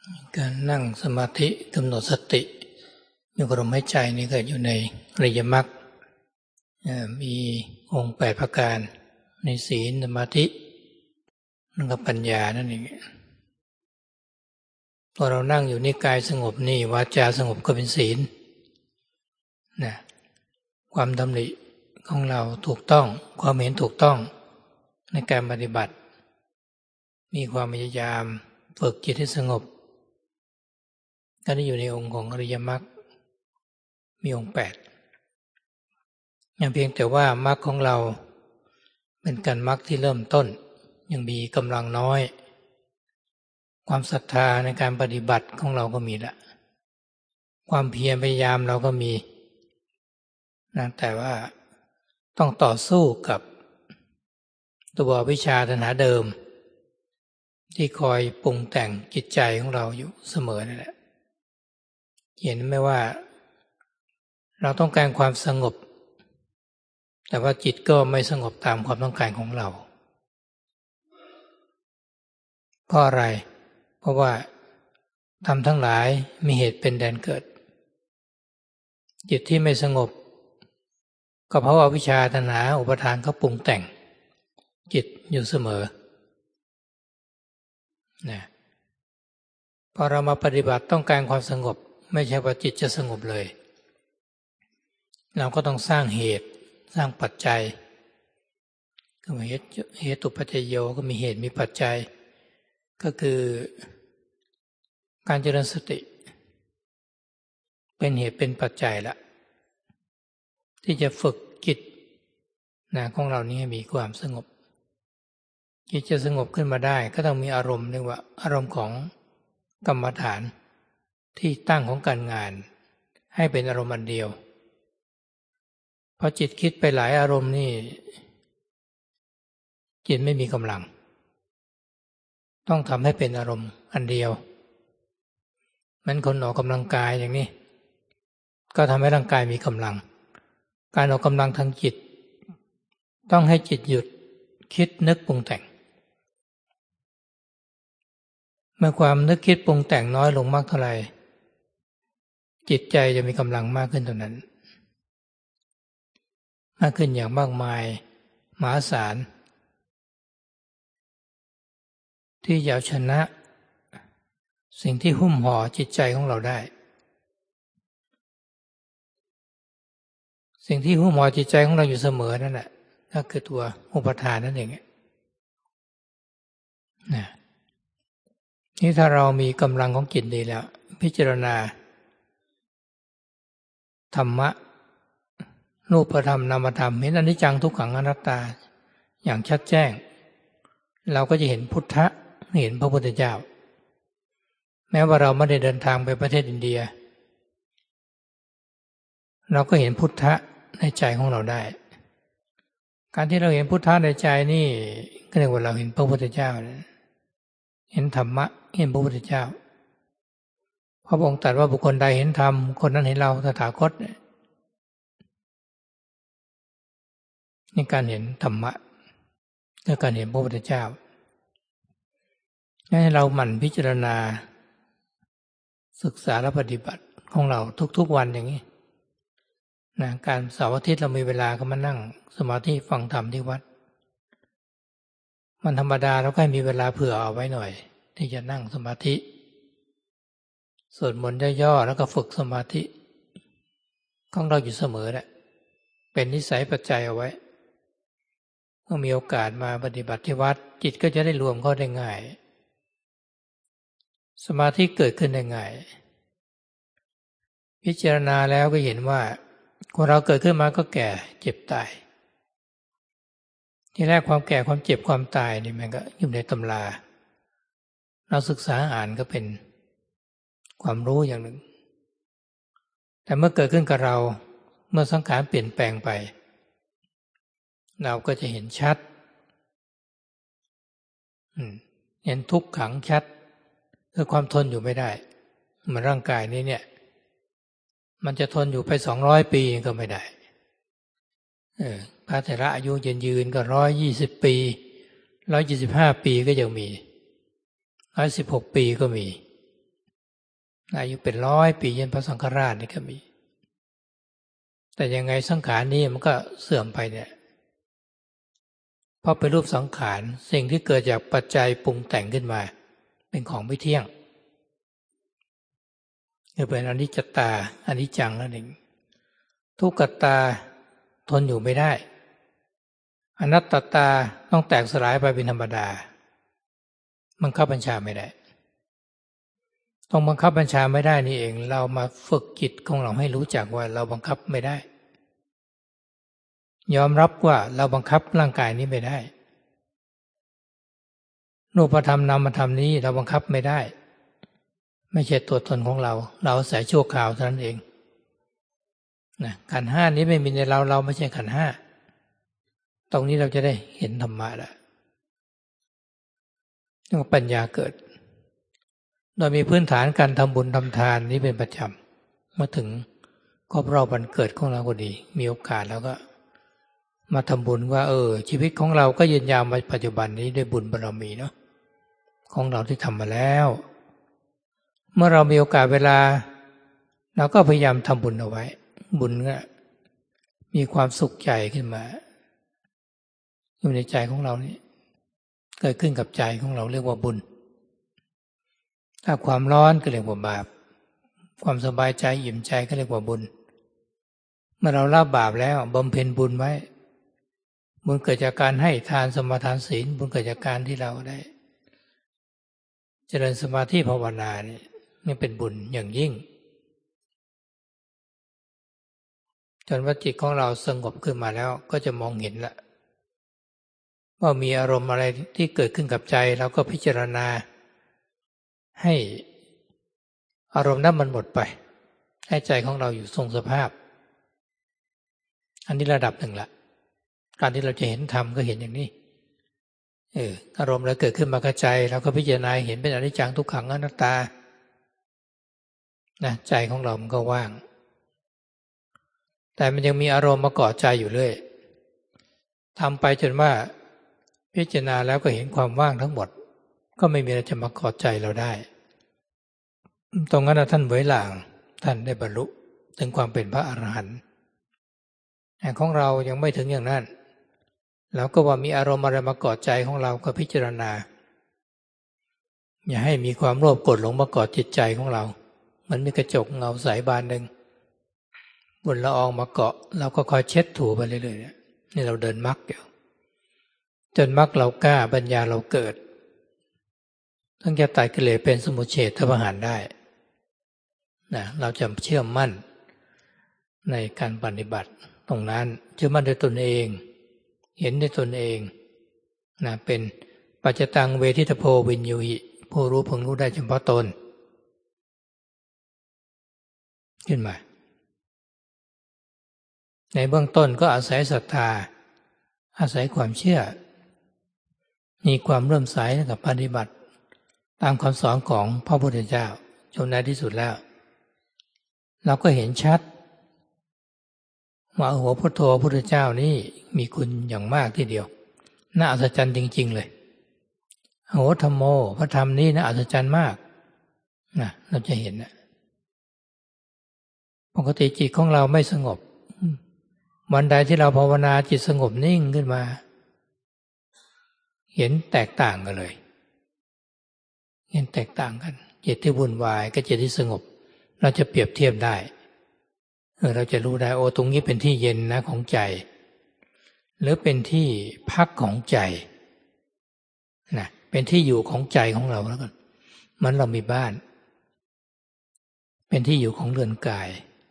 การนั่งสมาธิกำหนดสติอยู่กับลมหายใจนี่ก็อยู่ในอริยมรรคมีองค์8ประการในศีลสมาธินั่นก็ปัญญานั่นเองพอเรานั่งอยู่นี่กายสงบนี่วาจาสงบก็เป็นศีลนะความดำริของเราถูกต้องความเห็นถูกต้องในการปฏิบัติมีความพยายามฝึกจิตให้สงบก็ได้อยู่ในองค์ของอริยมรรคมีองค์8อย่างเพียงแต่ว่ามรรคของเราเป็นการมรรคที่เริ่มต้นยังมีกำลังน้อยความศรัทธาในการปฏิบัติของเราก็มีละความเพียรพยายามเราก็มีนะแต่ว่าต้องต่อสู้กับตัววิชาตัณหาเดิมที่คอยปรุงแต่งจิตใจของเราอยู่เสมอนั่นแหละเห็นไหมว่าเราต้องการความสงบแต่ว่าจิตก็ไม่สงบตามความต้องการของเราเพราะอะไรเพราะว่าธรรมทั้งหลายมีเหตุเป็นแดนเกิดจิตที่ไม่สงบก็เพราะว่าวิชาตัณหาอุปทานเขาปรุงแต่งจิตอยู่เสมอนะพอเรามาปฏิบัติต้องการความสงบไม่ใช่ว่าจิตจะสงบเลยเราก็ต้องสร้างเหตุสร้างปัจจัยก็มีเหตุปัจจโยก็มีเหตุมีปัจจัยก็คือการเจริญสติเป็นเหตุเป็นปัจจัยละที่จะฝึกจิตของเรานี้ให้มีความสงบจิตจะสงบขึ้นมาได้ก็ต้องมีอารมณ์เรียกว่าอารมณ์ของกรรมฐานที่ตั้งของการงานให้เป็นอารมณ์อันเดียวพอจิตคิดไปหลายอารมณ์นี่จิตไม่มีกำลังต้องทำให้เป็นอารมณ์อันเดียวมันคนออกกำลังกายอย่างนี้ก็ทำให้ร่างกายมีกำลังการออกกำลังทางจิตต้องให้จิตหยุดคิดนึกปรุงแต่งเมื่อความนึกคิดปรุงแต่งน้อยลงมากเท่าไหร่จิตใจจะมีกำลังมากขึ้นเท่านั้นมากขึ้นอย่างมากมายมหาศาลที่จะเอาชนะสิ่งที่หุ้มห่อจิตใจของเราได้สิ่งที่หุ้มห่อจิตใจของเราอยู่เสมอนั่นแหละก็คือตัวอุปทานนั่นเองนี่ถ้าเรามีกำลังของจิตดีแล้วพิจารณาธรรมะรูปธรรมนามธรรมเห็นอนิจจังทุกขังอนัตตาอย่างชัดแจ้งเราก็จะเห็นพุทธะเห็นพระพุทธเจ้าแม้ว่าเราไม่ได้เดินทางไปประเทศอินเดียเราก็เห็นพุทธะในใจของเราได้การที่เราเห็นพุทธะในใจนี่ก็เรียกว่าเราเห็นพระพุทธเจ้าเห็นธรรมะเห็นพระพุทธเจ้าพระองค์ตรัสว่าบุคคลใดเห็นธรรมคนนั้นเห็นเราตถาคตนี่การเห็นธรรมะคือการเห็นพระพุทธเจ้าให้เราหมั่นพิจารณาศึกษาและปฏิบัติของเราทุกๆวันอย่างนี้การเสาร์อาทิตย์เรามีเวลาก็มานั่งสมาธิฟังธรรมที่วัดมันธรรมดาเราก็ให้มีเวลาเผื่อเอาไว้หน่อยที่จะนั่งสมาธิสวดมนต์ย่อๆแล้วก็ฝึกสมาธิของเราอยู่เสมอแหละเป็นนิสัยปัจจัยเอาไว้เมื่อมีโอกาสมาปฏิบัติที่วัดจิตก็จะได้รวมเข้าได้ง่ายสมาธิเกิดขึ้นได้ง่ายพิจารณาแล้วก็เห็นว่าคนเราเกิดขึ้นมาก็แก่เจ็บตายที่แรกความแก่ความเจ็บความตายนี่มันก็อยู่ในตำราเราศึกษาอ่านก็เป็นความรู้อย่างหนึ่งแต่เมื่อเกิดขึ้นกับเราเมื่อสังขารเปลี่ยนแปลงไปเราก็จะเห็นชัดเห็นทุกขังชัดคือความทนอยู่ไม่ได้เหมือนร่างกายนี้เนี่ยมันจะทนอยู่ไป200 ปีก็ไม่ได้พระเถระอายุยืนก็120 ปี125 ปีก็ยังมี116 ปีก็มีอายุเป็น100 ปีเย็นพระสังฆราชนี่ก็มีแต่ยังไงสังขารนี้มันก็เสื่อมไปเนี่ยเพราะเป็นรูปสังขารสิ่งที่เกิดจากปัจจัยปรุงแต่งขึ้นมาเป็นของไม่เที่ยงคือเป็นอนิจจตาอนิจจังนั่นเองทุกขตาทนอยู่ไม่ได้อนัตตตาต้องแตกสลายไปเป็นธรรมดาบังคับบัญชาไม่ได้ต้องบังคับบัญชาไม่ได้นี่เองเรามาฝึกจิตของเราให้รู้จักว่าเราบังคับไม่ได้ยอมรับว่าเราบังคับร่างกายนี้ไม่ได้รูปธรรมนามธรรมนี้เราบังคับไม่ได้ไม่ใช่ตัวตนของเราอาศัยชั่วคราวเท่านั้นเองนะขันธ์ห้านี้ไม่มีในเราไม่ใช่ขันธ์ห้าตรงนี้เราจะได้เห็นธรรมะแล้วปัญญาเกิดโดยมีพื้นฐานการทำบุญทำทานนี้เป็นประจำเมื่อถึงครบรอบวันเกิดของเราก็ดีมีโอกาสแล้วก็มาทำบุญว่าชีวิตของเราก็ยืนยาวมาปัจจุบันนี้ด้วยบุญบารมีเนาะของเราที่ทำมาแล้วเมื่อเรามีโอกาสเวลาเราก็พยายามทำบุญเอาไว้บุญก็มีความสุขใจขึ้นมาอยู่ในใจของเรานี่เกิดขึ้นกับใจของเราเรียกว่าบุญถ้าความร้อนก็เรียกว่าบาปความสบายใจอิ่มใจก็เรียกว่าบุญเมื่อเราละบาปแล้วบำเพ็ญบุญไว้บุญเกิดจากการให้ทานสมาทานศีลบุญเกิดจากการที่เราได้เจริญสมาธิภาวนานี่เป็นบุญอย่างยิ่งจนว่าจิตของเราสงบขึ้นมาแล้วก็จะมองเห็นละว่ามีอารมณ์อะไรที่เกิดขึ้นกับใจเราก็พิจารณาให้อารมณ์นั้นมันหมดไปให้ใจของเราอยู่ทรงสภาพอันนี้ระดับหนึ่งละการที่เราจะเห็นธรรมก็เห็นอย่างนี้อารมณ์อะไรเกิดขึ้นมากับใจเราก็พิจารณาเห็นเป็นอนิจจังทุกขังอนัตตานะใจของเรามันก็ว่างแต่มันยังมีอารมณ์มาเกาะใจอยู่เรื่อยทำไปจนว่าพิจารณาแล้วก็เห็นความว่างทั้งหมดก็ไม่มีอะไรจะมาเกาะใจเราได้ตรงนั้นท่านเวยหลางท่านได้บรรลุถึงความเป็นพระอรหันต์แต่ของเรายังไม่ถึงอย่างนั้นเราก็ว่ามีอารมณ์อะไรมาเกาะใจของเราก็พิจารณาอย่าให้มีความโลภโกรธหลงมาเกาะจิตใจของเรามันมีกระจกเงาใสบานหนึ่งบนละอองมาเกาะเราก็คอยเช็ดถูไปเรื่อยๆนี่เราเดินมรรคอยู่จนมรรคเรากล้าปัญญาเราเกิดทั้งจะตัดกิเลสเป็นสมุจเฉทประหารได้นะเราจะเชื่อมั่นในการปฏิบัติตรงนั้นเชื่อมั่นด้วยตนเองเห็นด้วยตนเองนะเป็นปัจจตังเวทิตโพวินยูหิผู้รู้พึงรู้ได้เฉพาะตนขึ้นมาในเบื้องต้นก็อาศัยศรัทธาอาศัยความเชื่อมีความเริ่อมใสกับปฏิบัติตามคำสอนของพระพุทธเจ้าจนในที่สุดแล้วเราก็เห็นชัดว่าหัวพุทโธพุทธเจ้านี่มีคุณอย่างมากทีเดียวน่าอัศจรรย์จริงๆเลยโหธัมโมพระธรรมนี่น่าอัศจรรย์มากนะเราจะเห็นนะปกติจิตของเราไม่สงบวันใดที่เราภาวนาจิตสงบนิ่งขึ้นมาเห็นแตกต่างกันเลยเห็นแตกต่างกันจิตที่วุ่นวายกับจิตที่สงบเราจะเปรียบเทียบได้เราจะรู้ได้ตรงนี้เป็นที่เย็นนะของใจหรือเป็นที่พักของใจนะเป็นที่อยู่ของใจของเราแล้วกันมันเรามีบ้านเป็นที่อยู่ของเรือนกาย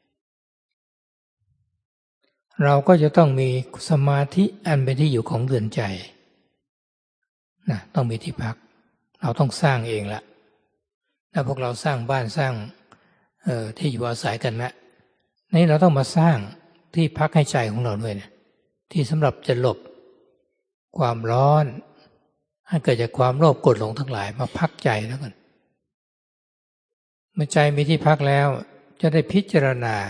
เราก็จะต้องมีสมาธิอันเป็นที่อยู่ของเรือนใจนะต้องมีที่พักเราต้องสร้างเองละถ้าพวกเราสร้างบ้านสร้างที่อยู่อาศัยกันนะนี่เราต้องมาสร้างที่พักให้ใจของเราด้วยนะที่สำหรับจะหลบความร้อนให้เกิดจากความโลภโกรธหลงทั้งหลายมาพักใจแล้วกันเมื่อใจมีที่พักแล้วจะได้พิจารณา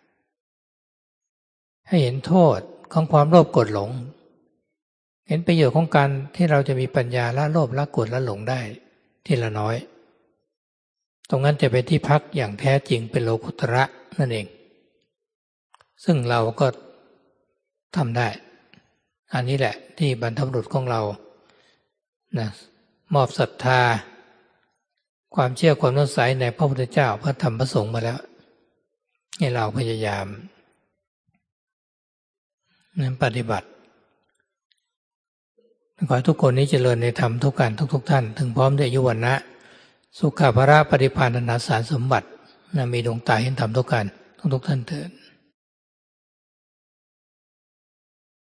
ให้เห็นโทษของความโลภโกรธหลงเห็นประโยชน์ของการที่เราจะมีปัญญาละโลภละโกรธละหลงได้ทีละน้อยตรงนั้นจะเป็นที่พักอย่างแท้จริงเป็นโลกุตระนั่นเองซึ่งเราก็ทำได้อันนี้แหละที่บรรพบุรุษของเรานะมอบศรัทธาความเชื่อความน้อมใสในพระพุทธเจ้าพระธรรมพระสงฆ์มาแล้วให้เราพยายามปฏิบัติขอให้ทุกคนนี้เจริญในธรรมทุกการทุกท่านถึงพร้อมด้วยอายุวรรณะสุขภาระปฏิภาณนาสารสมบัติมีดวงตาเห็นธรรมทุกการทุกท่านเถิด